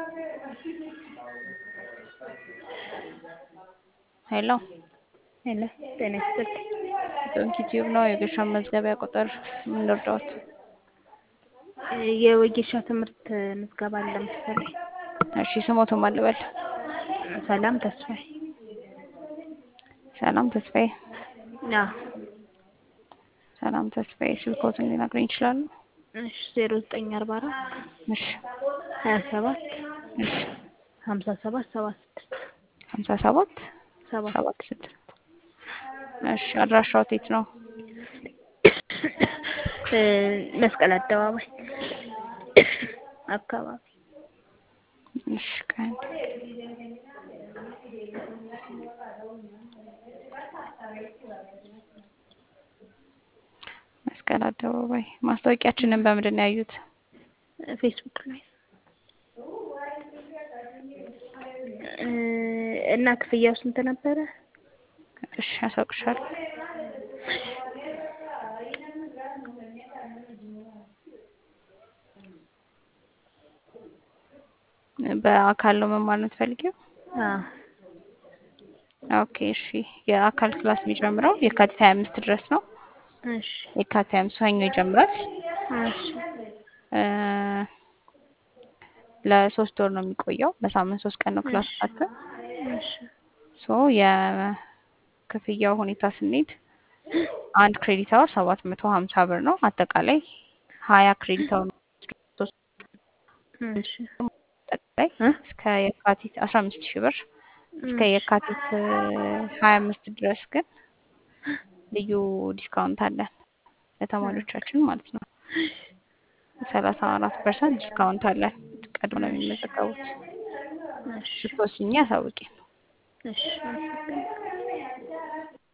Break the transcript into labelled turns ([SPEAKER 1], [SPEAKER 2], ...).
[SPEAKER 1] ሄሎ
[SPEAKER 2] ሄሎ ጤና ይስጥልኝ።
[SPEAKER 1] ዶንኪ ቲዩብ ነው። የገሻ መዝገቢያ ቁጥር ምን ልርዳዎት?
[SPEAKER 2] የወጌሻ ትምህርት ምዝገባ አለ መሰለኝ።
[SPEAKER 1] እሺ ስሞቱን ማን ልበል?
[SPEAKER 2] ሰላም ተስፋዬ።
[SPEAKER 1] ሰላም ተስፋዬ።
[SPEAKER 2] አዎ።
[SPEAKER 1] ሰላም ተስፋዬ ስልክዎትን ሊነግሩኝ ይችላሉ?
[SPEAKER 2] እሺ 0944
[SPEAKER 1] እሺ
[SPEAKER 2] 27
[SPEAKER 1] እሺ
[SPEAKER 2] 57 76
[SPEAKER 1] 57
[SPEAKER 2] 76
[SPEAKER 1] 76 እሺ አድራሻዎት የት ነው?
[SPEAKER 2] መስቀል አደባባይ አካባቢ።
[SPEAKER 1] እሺ ቀን መስቀል አደባባይ። ማስታወቂያችንን በምንድን ነው ያዩት?
[SPEAKER 2] ፌስቡክ ላይ እና ክፍያው ስንት ነበረ?
[SPEAKER 1] እሺ አሳውቅሻለሁ። በአካል ነው መማር ነው የምትፈልጊው?
[SPEAKER 2] አዎ።
[SPEAKER 1] ኦኬ እሺ። የአካል ክላስ የሚጀምረው የካቲት 25 ድረስ ነው።
[SPEAKER 2] እሺ
[SPEAKER 1] የካቲት 25 ሰኞ ይጀምራል።
[SPEAKER 2] እሺ
[SPEAKER 1] ለሶስት ወር ነው የሚቆየው። በሳምንት 3 ቀን ነው ክላስ
[SPEAKER 2] እሺ
[SPEAKER 1] አለን።
[SPEAKER 2] እሺ
[SPEAKER 1] ሶ የክፍያው ሁኔታ ስንሄድ አንድ ክሬዲት አወር 750 ብር ነው። አጠቃላይ 20 ክሬዲት አወር
[SPEAKER 2] እሺ
[SPEAKER 1] አጠቃላይ እስከ የካቲት 15000 ብር እስከ የካቲት 25 ድረስ ግን ልዩ ዲስካውንት አለን ለተማሪዎቻችን ማለት ነው። 34% ዲስካውንት አለን ቀድሞ ነው የሚመዘገቡት።
[SPEAKER 2] እሺ
[SPEAKER 1] ስትወስኚ አሳውቂኝ።
[SPEAKER 2] እሺ